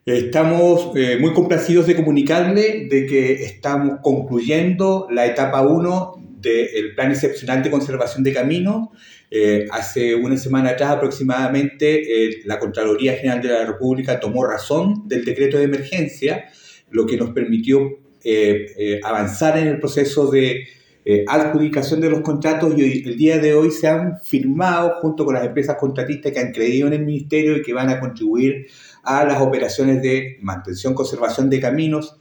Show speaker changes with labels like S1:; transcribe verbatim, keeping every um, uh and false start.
S1: Estamos eh, muy complacidos de comunicarle de que estamos concluyendo la etapa uno del Plan Excepcional de Conservación de Caminos. Eh, hace una semana atrás aproximadamente eh, la Contraloría General de la República tomó razón del decreto de emergencia, lo que nos permitió eh, eh, avanzar en el proceso de eh, adjudicación de los contratos, y hoy, el día de hoy se han firmado junto con las empresas contratistas que han creído en el Ministerio y que van a contribuir a las operaciones de mantención, conservación de caminos